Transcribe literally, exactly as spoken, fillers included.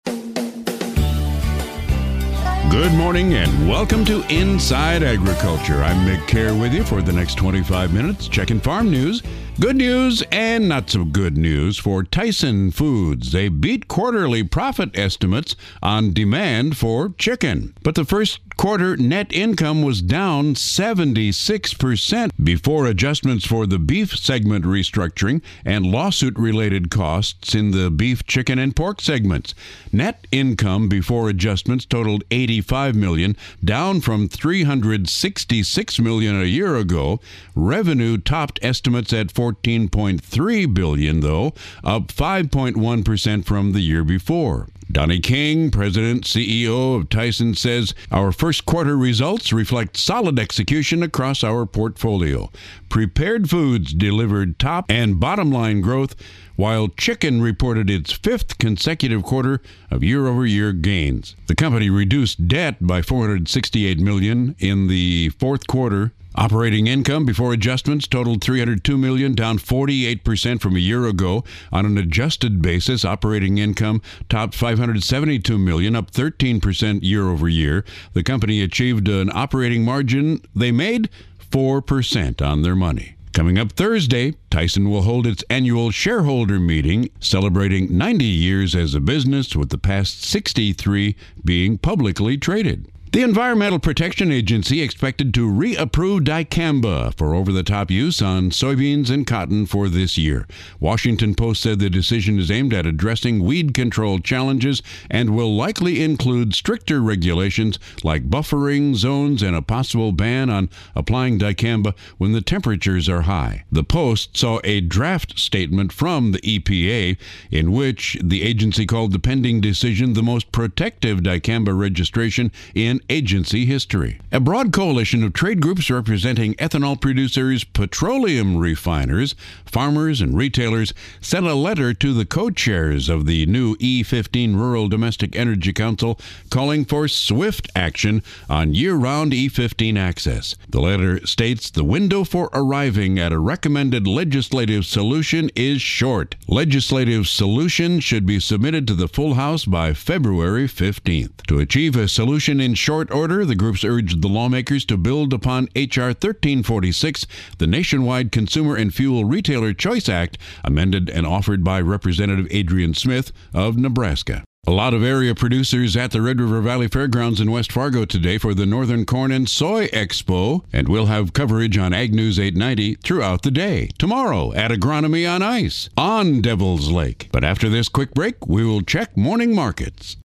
Good morning and welcome to Inside Agriculture. I'm Mick Kerr with you for the next twenty-five minutes, checking farm news. Good news and not so good news for Tyson Foods. They beat quarterly profit estimates on demand for chicken. But the first quarter net income was down seventy-six percent before adjustments for the beef segment restructuring and lawsuit-related costs in the beef, chicken, and pork segments. Net income before adjustments totaled eighty-five million dollars, down from three hundred sixty-six million dollars a year ago. Revenue topped estimates at fourteen point three billion dollars, though, up five point one percent from the year before. Donnie King, President C E O of Tyson, says our first quarter results reflect solid execution across our portfolio. Prepared foods delivered top and bottom line growth, while chicken reported its fifth consecutive quarter of year-over-year gains. The company reduced debt by four hundred sixty-eight million dollars in the fourth quarter. Operating income before adjustments totaled three hundred two million dollars, down forty-eight percent from a year ago. On an adjusted basis, operating income topped five hundred seventy-two million dollars, up thirteen percent year over year. The company achieved an operating margin they made four percent on their money. Coming up Thursday, Tyson will hold its annual shareholder meeting, celebrating ninety years as a business, with the past sixty-three being publicly traded. The Environmental Protection Agency expected to reapprove dicamba for over-the-top use on soybeans and cotton for this year. Washington Post said the decision is aimed at addressing weed control challenges and will likely include stricter regulations like buffering zones and a possible ban on applying dicamba when the temperatures are high. The Post saw a draft statement from the E P A in which the agency called the pending decision the most protective dicamba registration in agency history. A broad coalition of trade groups representing ethanol producers, petroleum refiners, farmers, and retailers sent a letter to the co-chairs of the new E fifteen Rural Domestic Energy Council calling for swift action on year-round E fifteen access. The letter states the window for arriving at a recommended legislative solution is short. Legislative solution should be submitted to the full House by February fifteenth. To achieve a solution in short order, the groups urged the lawmakers to build upon H R thirteen forty-six, the Nationwide Consumer and Fuel Retailer Choice Act, amended and offered by Representative Adrian Smith of Nebraska. A lot of area producers at the Red River Valley Fairgrounds in West Fargo today for the Northern Corn and Soy Expo, and we'll have coverage on Ag News eight ninety throughout the day. Tomorrow at Agronomy on Ice on Devil's Lake. But after this quick break, we will check morning markets.